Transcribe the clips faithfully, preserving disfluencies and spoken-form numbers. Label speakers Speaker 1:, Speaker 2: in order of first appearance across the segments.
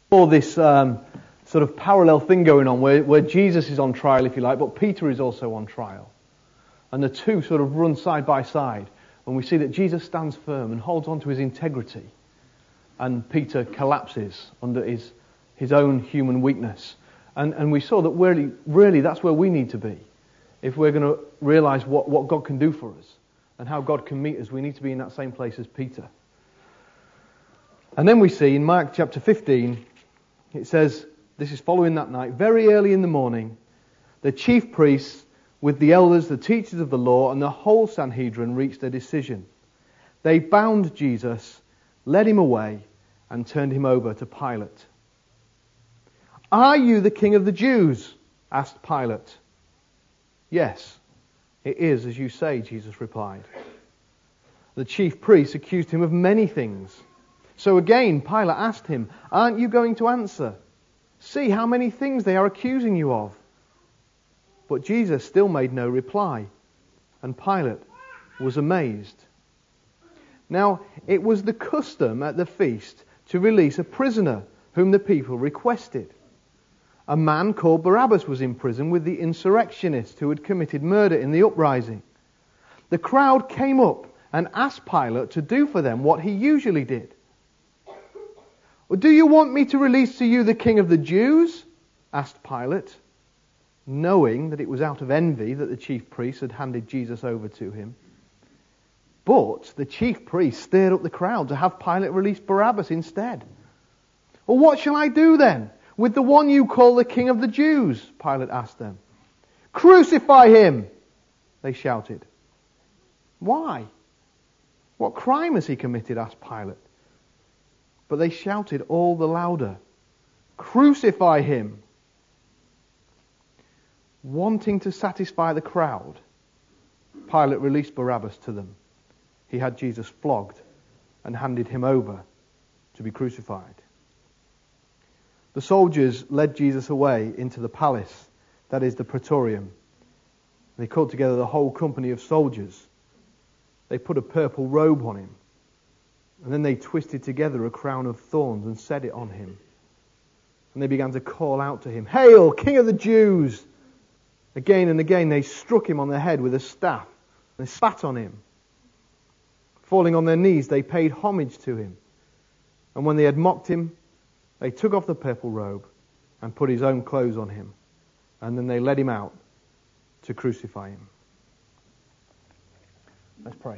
Speaker 1: All this um, sort of parallel thing going on where, where Jesus is on trial, if you like, but Peter is also on trial. And the two sort of run side by side. And we see that Jesus stands firm and holds on to his integrity. And Peter collapses under his, his own human weakness. And, and we saw that really, really that's where we need to be. If we're going to realize what, what God can do for us and how God can meet us, we need to be in that same place as Peter. And then we see in Mark chapter fifteen, it says, this is following that night, very early in the morning, the chief priests with the elders, the teachers of the law, and the whole Sanhedrin reached a decision. They bound Jesus, led him away, and turned him over to Pilate. "Are you the king of the Jews?" asked Pilate. "Yes, it is as you say," Jesus replied. The chief priests accused him of many things. So again, Pilate asked him, "Aren't you going to answer? See how many things they are accusing you of." But Jesus still made no reply, and Pilate was amazed. Now, it was the custom at the feast to release a prisoner whom the people requested. A man called Barabbas was in prison with the insurrectionists who had committed murder in the uprising. The crowd came up and asked Pilate to do for them what he usually did. "Do you want me to release to you the king of the Jews?" asked Pilate, knowing that it was out of envy that the chief priests had handed Jesus over to him. But the chief priests stirred up the crowd to have Pilate release Barabbas instead. "Well, what shall I do then with the one you call the king of the Jews?" Pilate asked them. "Crucify him!" they shouted. "Why? What crime has he committed?" asked Pilate. But they shouted all the louder, "Crucify him!" Wanting to satisfy the crowd, Pilate released Barabbas to them. He had Jesus flogged and handed him over to be crucified. The soldiers led Jesus away into the palace, that is the praetorium. They called together the whole company of soldiers. They put a purple robe on him, and then they twisted together a crown of thorns and set it on him. And they began to call out to him, "Hail, King of the Jews!" Again and again they struck him on the head with a staff. They spat on him. Falling on their knees, they paid homage to him. And when they had mocked him, they took off the purple robe and put his own clothes on him. And then they led him out to crucify him. Let's pray.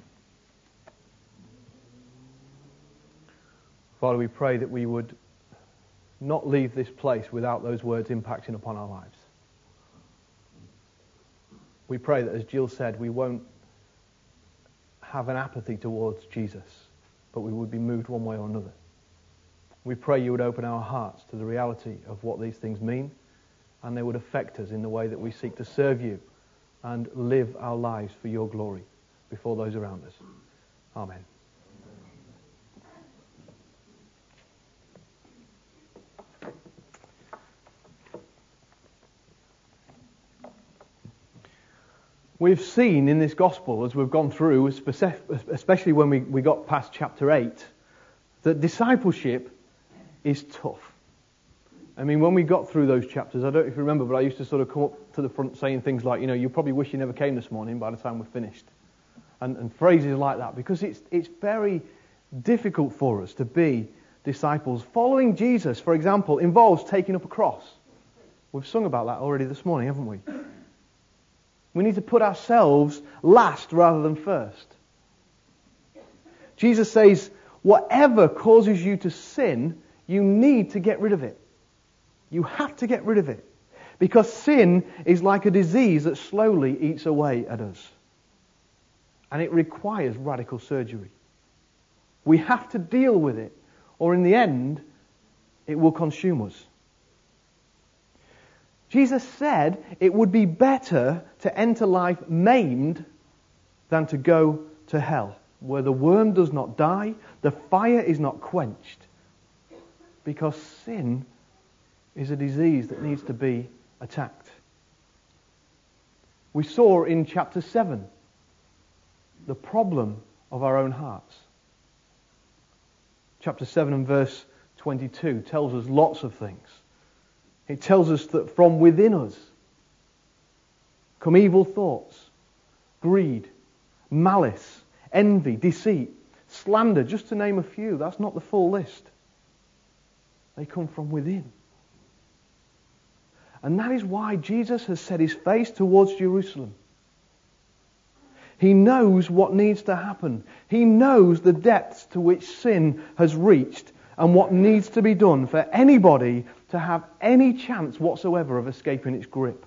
Speaker 1: Father, we pray that we would not leave this place without those words impacting upon our lives. We pray that, as Jill said, we won't have an apathy towards Jesus, but we would be moved one way or another. We pray you would open our hearts to the reality of what these things mean, and they would affect us in the way that we seek to serve you and live our lives for your glory before those around us. Amen. We've seen in this gospel, as we've gone through, especially when we, we got past chapter eight, that discipleship is tough. I mean, when we got through those chapters, I don't know if you remember, but I used to sort of come up to the front saying things like, you know, you probably wish you never came this morning by the time we're finished. And, and phrases like that, because it's it's very difficult for us to be disciples. Following Jesus, for example, involves taking up a cross. We've sung about that already this morning, haven't we? We need to put ourselves last rather than first. Jesus says, whatever causes you to sin, you need to get rid of it. You have to get rid of it. Because sin is like a disease that slowly eats away at us. And it requires radical surgery. We have to deal with it, or in the end, it will consume us. Jesus said it would be better to enter life maimed than to go to hell, where the worm does not die, the fire is not quenched, because sin is a disease that needs to be attacked. We saw in chapter seven the problem of our own hearts. Chapter seven and verse twenty-two tells us lots of things. It tells us that from within us come evil thoughts, greed, malice, envy, deceit, slander, just to name a few. That's not the full list. They come from within. And that is why Jesus has set his face towards Jerusalem. He knows what needs to happen. He knows the depths to which sin has reached and what needs to be done for anybody to have any chance whatsoever of escaping its grip.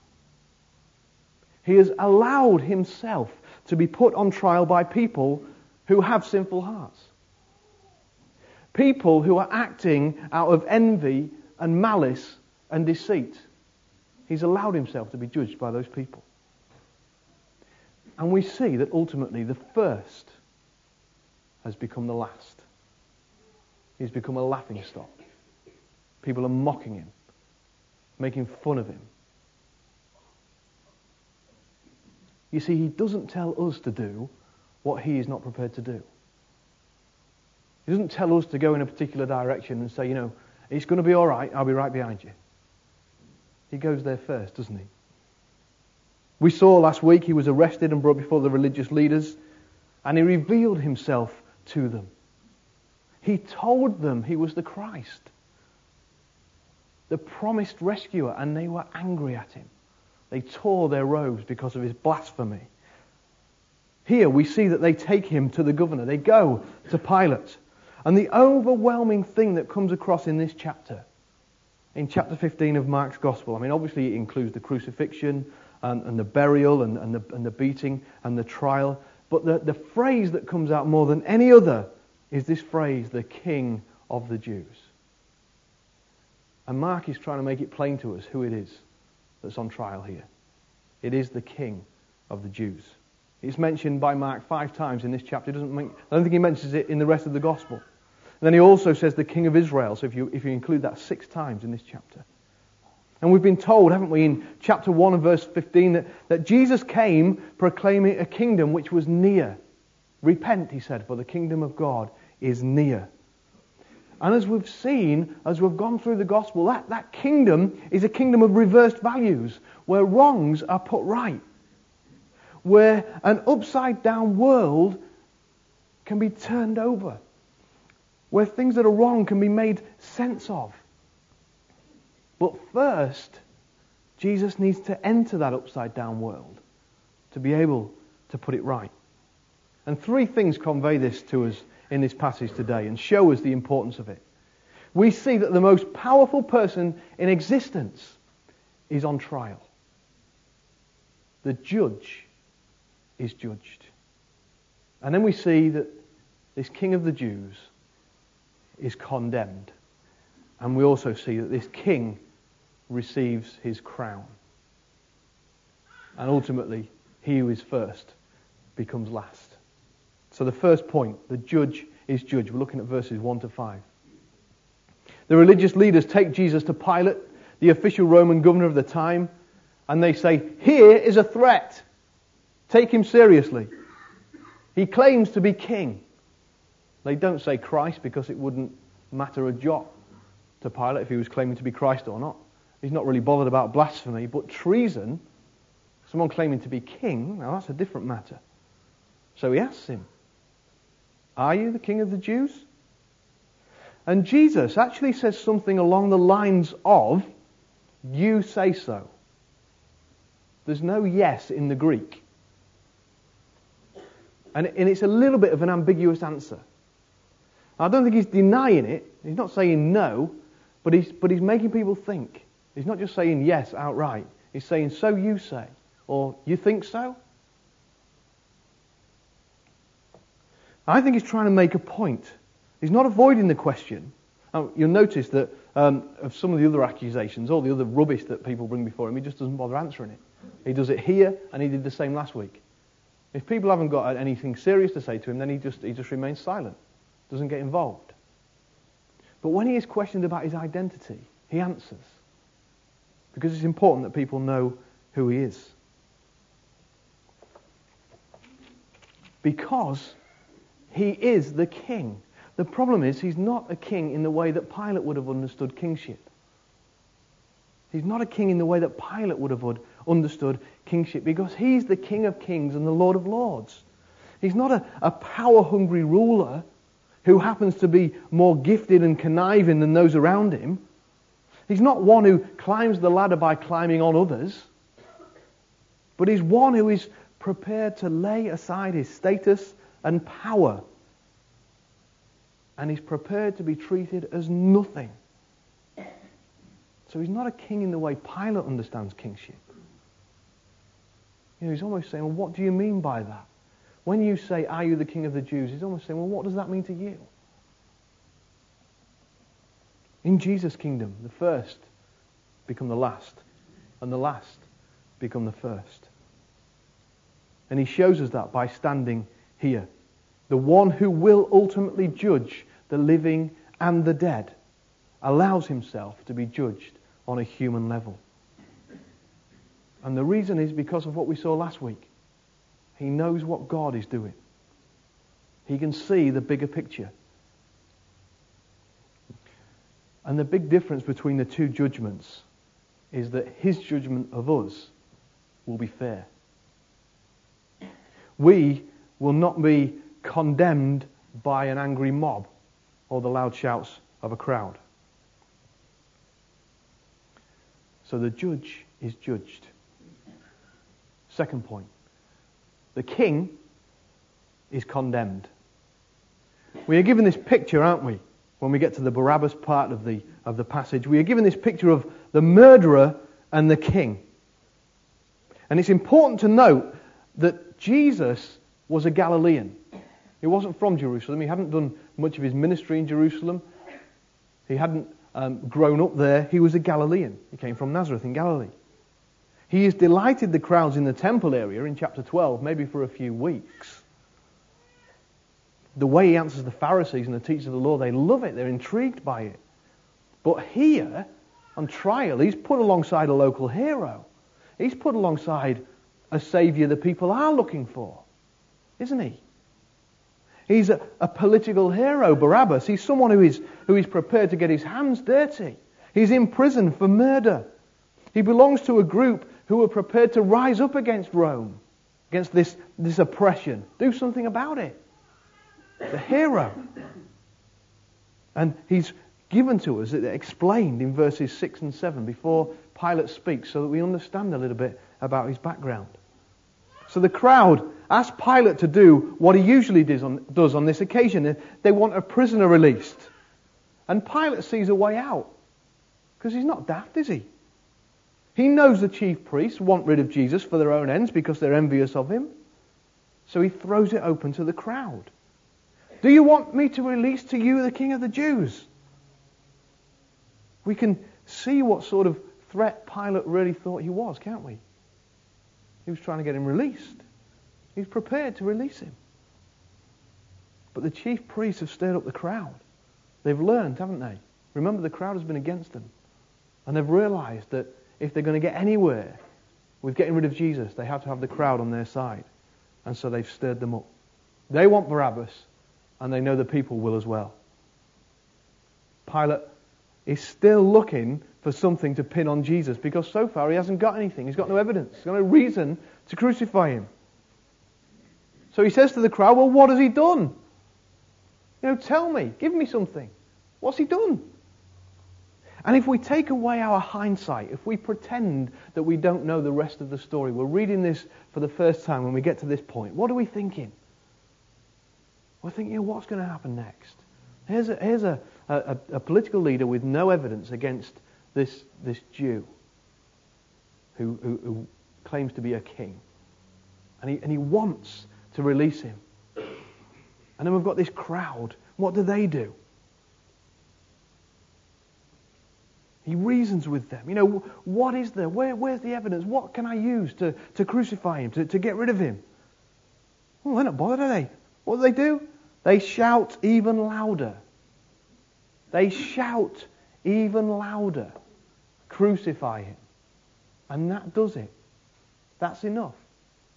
Speaker 1: He has allowed himself to be put on trial by people who have sinful hearts. People who are acting out of envy and malice and deceit. He's allowed himself to be judged by those people. And we see that ultimately the first has become the last. He's become a laughingstock. People are mocking him, making fun of him. You see, he doesn't tell us to do what he is not prepared to do. He doesn't tell us to go in a particular direction and say, you know, it's going to be all right, I'll be right behind you. He goes there first, doesn't he? We saw last week he was arrested and brought before the religious leaders, and he revealed himself to them. He told them he was the Christ, the promised rescuer, and they were angry at him. They tore their robes because of his blasphemy. Here we see that they take him to the governor. They go to Pilate. And the overwhelming thing that comes across in this chapter, in chapter fifteen of Mark's Gospel, I mean, obviously it includes the crucifixion and, and the burial and, and, the, and the beating and the trial. But the, the phrase that comes out more than any other is this phrase, the King of the Jews. And Mark is trying to make it plain to us who it is that's on trial here. It is the King of the Jews. It's mentioned by Mark five times in this chapter. It doesn't make, I don't think he mentions it in the rest of the Gospel. And then he also says the King of Israel, so if you, if you include that six times in this chapter. And we've been told, haven't we, in chapter one and verse fifteen, that, that Jesus came proclaiming a kingdom which was near. Repent, he said, for the kingdom of God is near. And as we've seen, as we've gone through the Gospel, that, that kingdom is a kingdom of reversed values, where wrongs are put right. Where an upside-down world can be turned over. Where things that are wrong can be made sense of. But first, Jesus needs to enter that upside-down world to be able to put it right. And three things convey this to us in this passage today and show us the importance of it. We see that the most powerful person in existence is on trial. The judge is judged. And then we see that this King of the Jews is condemned. And we also see that this king receives his crown. And ultimately, he who is first becomes last. So the first point, the judge is judged. We're looking at verses one to five. The religious leaders take Jesus to Pilate, the official Roman governor of the time, and they say, here is a threat. Take him seriously. He claims to be king. They don't say Christ because it wouldn't matter a jot to Pilate if he was claiming to be Christ or not. He's not really bothered about blasphemy, but treason, someone claiming to be king, now that's a different matter. So he asks him, are you the King of the Jews? And Jesus actually says something along the lines of, you say so. There's no yes in the Greek. And it's a little bit of an ambiguous answer. I don't think he's denying it. He's not saying no, but he's, but he's making people think. He's not just saying yes outright. He's saying, so you say, or you think so? I think he's trying to make a point. He's not avoiding the question. Now, you'll notice that um, of some of the other accusations, all the other rubbish that people bring before him, he just doesn't bother answering it. He does it here, and he did the same last week. If people haven't got anything serious to say to him, then he just he just remains silent, doesn't get involved. But when he is questioned about his identity, he answers. Because it's important that people know who he is. Because he is the king. the problem is he's not a king in the way that Pilate would have understood kingship. He's not a king in the way that Pilate would have understood kingship, because he's the King of Kings and the Lord of Lords. He's not a, a power-hungry ruler who happens to be more gifted and conniving than those around him. He's not one who climbs the ladder by climbing on others, but he's one who is prepared to lay aside his status and power, and he's prepared to be treated as nothing. So he's not a king in the way Pilate understands kingship. You know, he's almost saying, well, what do you mean by that? When you say, are you the king of the Jews? He's almost saying, well, what does that mean to you? In Jesus' kingdom, the first become the last, and the last become the first. And he shows us that by standing here. The one who will ultimately judge the living and the dead allows himself to be judged on a human level. And the reason is because of what we saw last week. He knows what God is doing. He can see the bigger picture. And the big difference between the two judgments is that his judgment of us will be fair. We will not be condemned by an angry mob or the loud shouts of a crowd. So the judge is judged. Second point. The king is condemned. We are given this picture, aren't we? When we get to the Barabbas part of the, of the passage, we are given this picture of the murderer and the king. And it's important to note that Jesus was a Galilean. He wasn't from Jerusalem. He hadn't done much of his ministry in Jerusalem. He hadn't um, grown up there. He was a Galilean. He came from Nazareth in Galilee. He has delighted the crowds in the temple area in chapter twelve, maybe for a few weeks. The way he answers the Pharisees and the teachers of the law, they love it. They're intrigued by it. But here, on trial, he's put alongside a local hero. He's put alongside a saviour the people are looking for, isn't he? He's a, a political hero, Barabbas. He's someone who is, who is prepared to get his hands dirty. He's in prison for murder. He belongs to a group who are prepared to rise up against Rome, against this, this oppression. Do something about it. The hero. And he's given to us, explained in verses six and seven before Pilate speaks, so that we understand a little bit about his background. So the crowd asked Pilate to do what he usually does on, does on this occasion. They want a prisoner released. And Pilate sees a way out. Because he's not daft, is he? He knows the chief priests want rid of Jesus for their own ends because they're envious of him. So he throws it open to the crowd. Do you want me to release to you the King of the Jews? We can see what sort of threat Pilate really thought he was, can't we? He was trying to get him released. He was prepared to release him. But the chief priests have stirred up the crowd. They've learned, haven't they? Remember, the crowd has been against them. And they've realized that if they're going to get anywhere with getting rid of Jesus, they have to have the crowd on their side. And so they've stirred them up. They want Barabbas, and they know the people will as well. Pilate is still looking for something to pin on Jesus, because so far he hasn't got anything. He's got no evidence. He's got no reason to crucify him. So he says to the crowd, well, what has he done? You know, tell me. Give me something. What's he done? And if we take away our hindsight, if we pretend that we don't know the rest of the story, we're reading this for the first time when we get to this point, what are we thinking? We're thinking, what's going to happen next? Here's a, here's a, a, a political leader with no evidence against this, this Jew who, who, who claims to be a king. And he, and he wants to release him. And then we've got this crowd. What do they do? He reasons with them. You know, what is there? Where, where's the evidence? What can I use to, to crucify him, to, to get rid of him? Well, they're not bothered, are they? What do they do? They shout even louder. They shout even louder. Crucify him. And that does it. That's enough.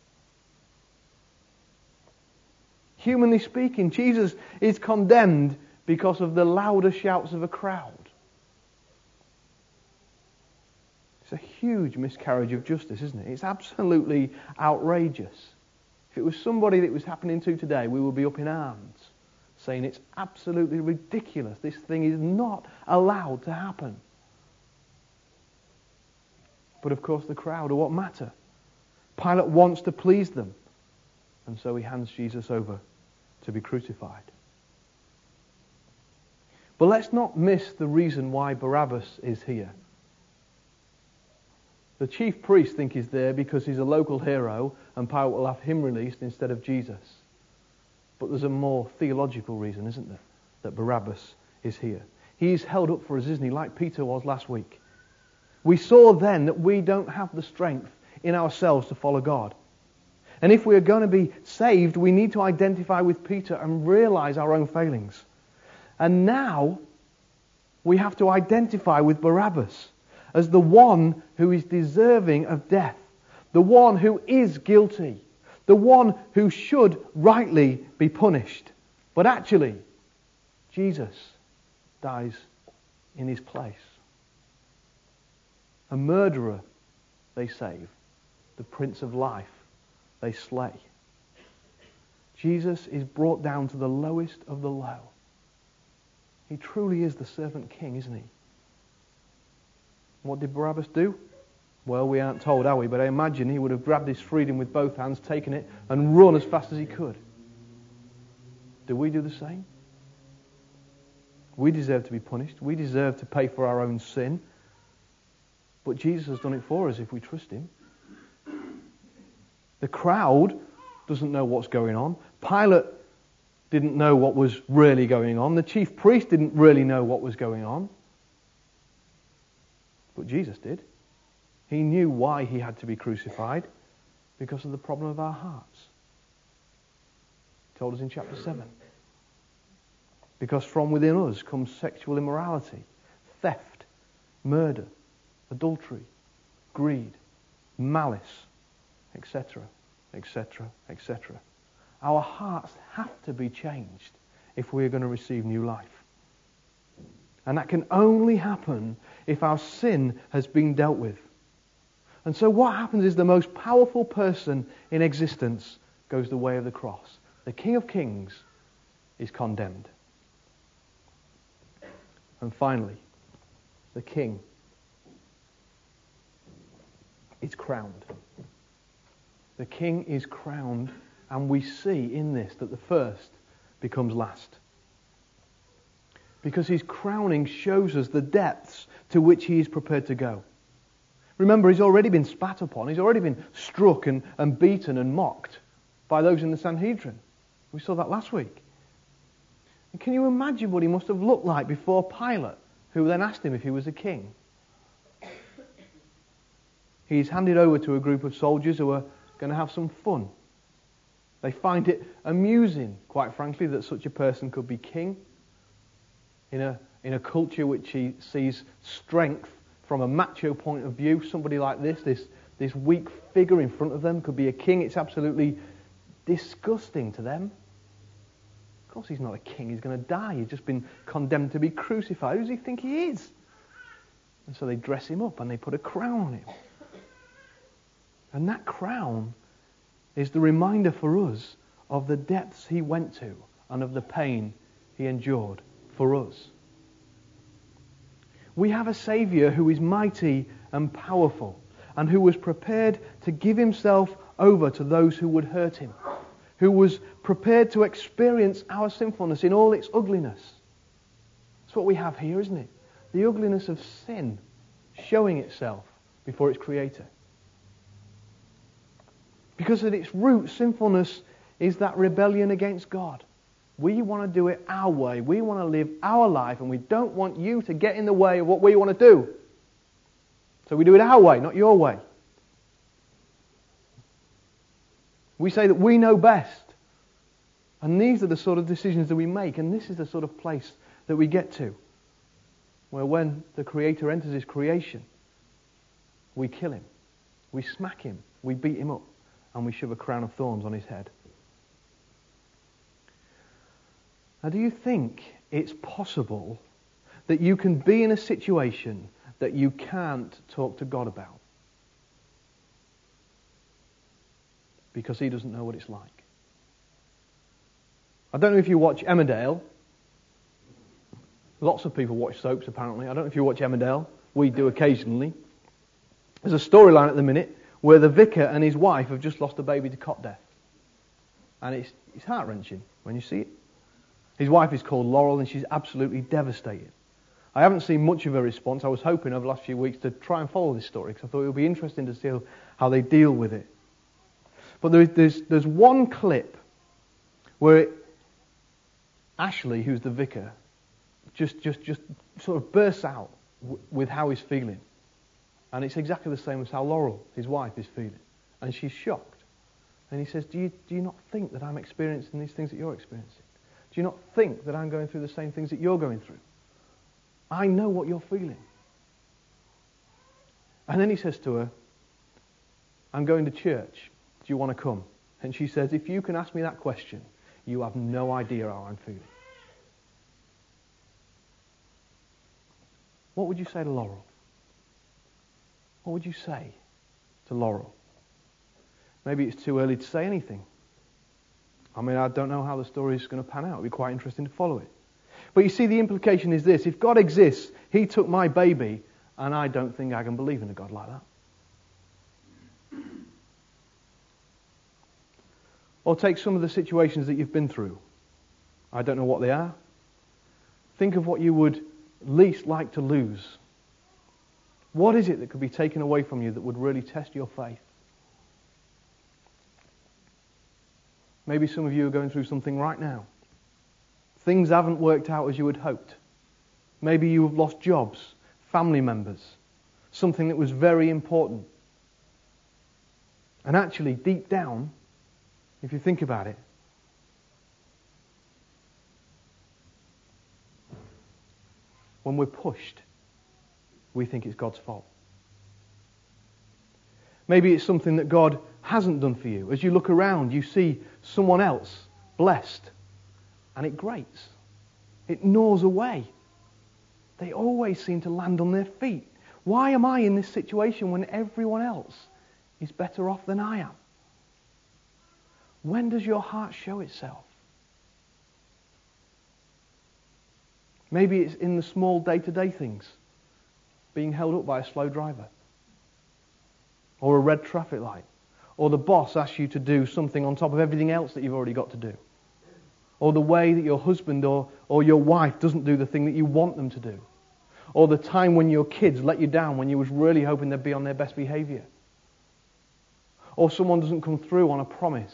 Speaker 1: Humanly speaking, Jesus is condemned because of the louder shouts of a crowd. It's a huge miscarriage of justice, isn't it? It's absolutely outrageous. If it was somebody that was happening to today, we would be up in arms, saying it's absolutely ridiculous. This thing is not allowed to happen. But of course the crowd are what matter. Pilate wants to please them. And so he hands Jesus over to be crucified. But let's not miss the reason why Barabbas is here. The chief priests think he's there because he's a local hero and Pilate will have him released instead of Jesus. But there's a more theological reason, isn't there, that Barabbas is here. He's held up for us, isn't he, like Peter was last week. We saw then that we don't have the strength in ourselves to follow God. And if we are going to be saved, we need to identify with Peter and realize our own failings. And now we have to identify with Barabbas as the one who is deserving of death, the one who is guilty, the one who should rightly be punished. But actually, Jesus dies in his place. A murderer they save, the Prince of Life they slay. Jesus is brought down to the lowest of the low. He truly is the servant king, isn't he? What did Barabbas do? Well, we aren't told, are we? But I imagine he would have grabbed his freedom with both hands, taken it, and run as fast as he could. Do we do the same? We deserve to be punished. We deserve to pay for our own sin. But Jesus has done it for us if we trust him. The crowd doesn't know what's going on. Pilate didn't know what was really going on. The chief priest didn't really know what was going on. But Jesus did. He knew why he had to be crucified, because of the problem of our hearts. He told us in chapter seven. Because from within us comes sexual immorality, theft, murder, adultery, greed, malice, et cetera, et cetera, et cetera. Our hearts have to be changed if we're going to receive new life. And that can only happen if our sin has been dealt with. And so what happens is the most powerful person in existence goes the way of the cross. The King of Kings is condemned. And finally, the King is crowned. The King is crowned, and we see in this that the first becomes last. Because his crowning shows us the depths to which he is prepared to go. Remember, he's already been spat upon, he's already been struck and, and beaten and mocked by those in the Sanhedrin. We saw that last week. And can you imagine what he must have looked like before Pilate, who then asked him if he was a king? He's handed over to a group of soldiers who are going to have some fun. They find it amusing, quite frankly, that such a person could be king in a, in a culture which he sees strength from a macho point of view. Somebody like this, this, this weak figure in front of them could be a king. It's absolutely disgusting to them. Of course he's not a king, he's going to die. He's just been condemned to be crucified. Who does he think he is? And so they dress him up and they put a crown on him. And that crown is the reminder for us of the depths he went to and of the pain he endured for us. We have a Saviour who is mighty and powerful and who was prepared to give himself over to those who would hurt him, who was prepared to experience our sinfulness in all its ugliness. That's what we have here, isn't it? The ugliness of sin showing itself before its Creator. Because at its root, sinfulness is that rebellion against God. We want to do it our way. We want to live our life, and we don't want you to get in the way of what we want to do. So we do it our way, not your way. We say that we know best. And these are the sort of decisions that we make, and this is the sort of place that we get to, where when the Creator enters his creation, we kill him, we smack him, we beat him up, and we shove a crown of thorns on his head. Now, do you think it's possible that you can be in a situation that you can't talk to God about? Because he doesn't know what it's like. I don't know if you watch Emmerdale. Lots of people watch soaps, apparently. I don't know if you watch Emmerdale. We do occasionally. There's a storyline at the minute where the vicar and his wife have just lost a baby to cot death. And it's, it's heart-wrenching when you see it. His wife is called Laurel and she's absolutely devastated. I haven't seen much of her response. I was hoping over the last few weeks to try and follow this story because I thought it would be interesting to see how they deal with it. But there is, there's, there's one clip where it, Ashley, who's the vicar, just, just, just sort of bursts out w- with how he's feeling. And it's exactly the same as how Laurel, his wife, is feeling. And she's shocked. And he says, do you, do you not think that I'm experiencing these things that you're experiencing? Do you not think that I'm going through the same things that you're going through? I know what you're feeling. And then he says to her, I'm going to church. Do you want to come? And she says, if you can ask me that question, you have no idea how I'm feeling. What would you say to Laurel? What would you say to Laurel? Maybe it's too early to say anything. I mean, I don't know how the story is going to pan out. It'll be quite interesting to follow it. But you see, the implication is this. If God exists, he took my baby, and I don't think I can believe in a God like that. Or take some of the situations that you've been through. I don't know what they are. Think of what you would least like to lose. What is it that could be taken away from you that would really test your faith? Maybe some of you are going through something right now. Things haven't worked out as you had hoped. Maybe you have lost jobs, family members, something that was very important. And actually, deep down, if you think about it, when we're pushed, we think it's God's fault. Maybe it's something that God hasn't done for you. As you look around, you see someone else blessed, and it grates. It gnaws away. They always seem to land on their feet. Why am I in this situation when everyone else is better off than I am? When does your heart show itself? Maybe it's in the small day-to-day things. Being held up by a slow driver. Or a red traffic light. Or the boss asks you to do something on top of everything else that you've already got to do. Or the way that your husband or, or your wife doesn't do the thing that you want them to do. Or the time when your kids let you down when you was really hoping they'd be on their best behaviour. Or someone doesn't come through on a promise.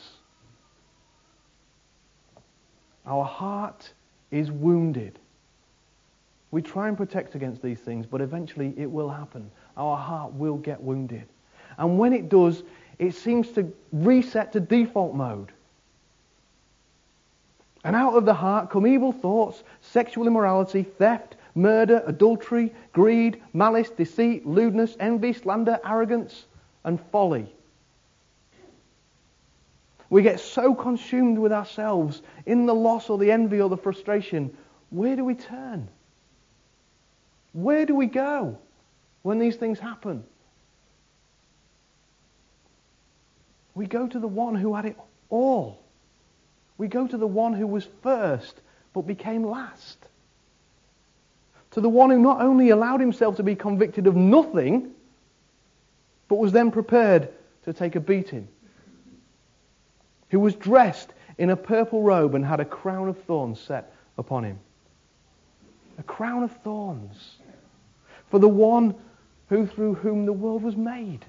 Speaker 1: Our heart is wounded. We try and protect against these things, but eventually it will happen. Our heart will get wounded. And when it does, it seems to reset to default mode. And out of the heart come evil thoughts, sexual immorality, theft, murder, adultery, greed, malice, deceit, lewdness, envy, slander, arrogance, and folly. We get so consumed with ourselves in the loss or the envy or the frustration. Where do we turn? Where do we go when these things happen? We go to the one who had it all. We go to the one who was first but became last. To the one who not only allowed himself to be convicted of nothing, but was then prepared to take a beating. Who was dressed in a purple robe and had a crown of thorns set upon him. A crown of thorns. For the one who through whom the world was made.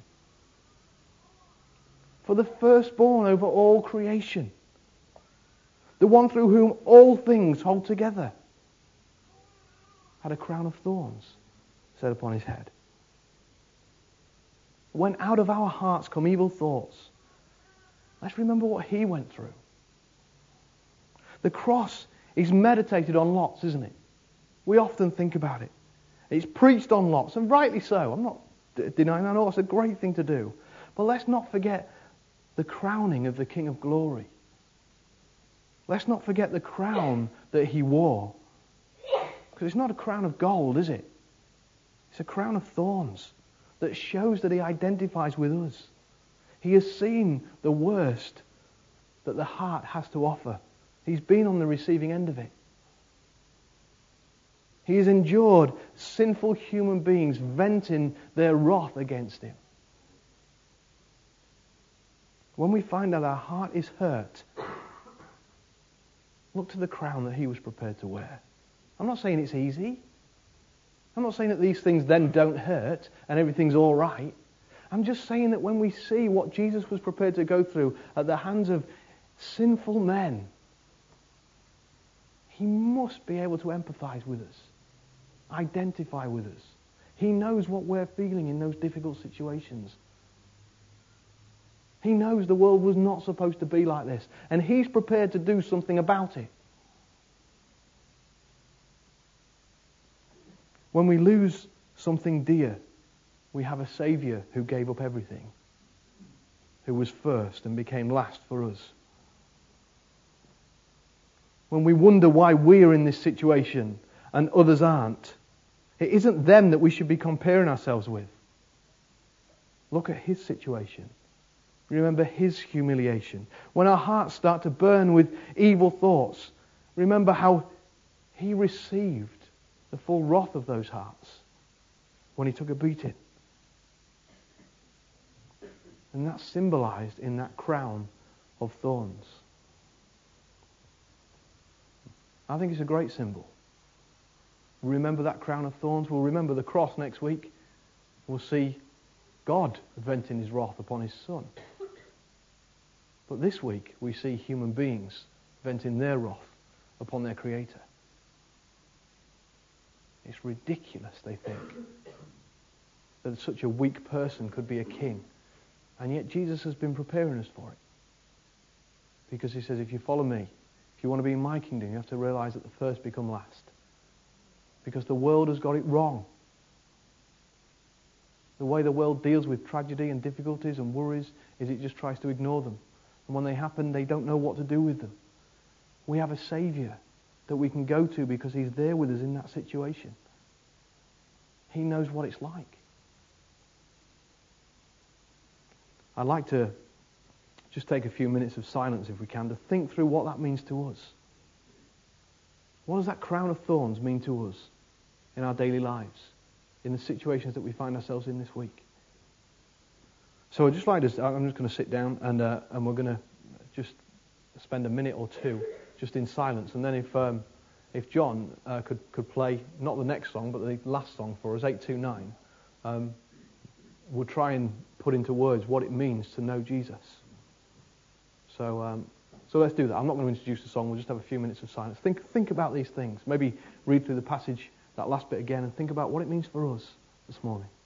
Speaker 1: For the firstborn over all creation. The one through whom all things hold together. Had a crown of thorns set upon his head. When out of our hearts come evil thoughts, let's remember what he went through. The cross is meditated on lots, isn't it? We often think about it. It's preached on lots, and rightly so. I'm not d- denying that. I know it's a great thing to do. But let's not forget the crowning of the King of Glory. Let's not forget the crown that he wore. Because it's not a crown of gold, is it? It's a crown of thorns that shows that he identifies with us. He has seen the worst that the heart has to offer. He's been on the receiving end of it. He has endured sinful human beings venting their wrath against him. When we find out our heart is hurt, look to the crown that he was prepared to wear. I'm not saying it's easy. I'm not saying that these things then don't hurt and everything's all right. I'm just saying that when we see what Jesus was prepared to go through at the hands of sinful men, he must be able to empathize with us, identify with us. He knows what we're feeling in those difficult situations. He knows the world was not supposed to be like this, and he's prepared to do something about it. When we lose something dear, we have a Saviour who gave up everything, who was first and became last for us. When we wonder why we're in this situation and others aren't, it isn't them that we should be comparing ourselves with. Look at his situation. Remember his humiliation. When our hearts start to burn with evil thoughts, remember how he received the full wrath of those hearts when he took a beating. And that's symbolized in that crown of thorns. I think it's a great symbol. Remember that crown of thorns. We'll remember the cross next week. We'll see God venting his wrath upon his Son. But this week we see human beings venting their wrath upon their Creator. It's ridiculous, they think, that such a weak person could be a king. And yet Jesus has been preparing us for it. Because he says, if you follow me, if you want to be in my kingdom, you have to realize that the first become last. Because the world has got it wrong. The way the world deals with tragedy and difficulties and worries is it just tries to ignore them. And when they happen, they don't know what to do with them. We have a Saviour that we can go to because he's there with us in that situation. He knows what it's like. I'd like to just take a few minutes of silence, if we can, to think through what that means to us. What does that crown of thorns mean to us in our daily lives, in the situations that we find ourselves in this week? So I'd just like to, I'm just going to sit down and uh, and we're going to just spend a minute or two just in silence. And then if um, if John uh, could, could play, not the next song, but the last song for us, eight two nine, um, we'll try and put into words what it means to know Jesus. So um, so let's do that. I'm not going to introduce the song. We'll just have a few minutes of silence. Think think about these things. Maybe read through the passage, that last bit again, and think about what it means for us this morning.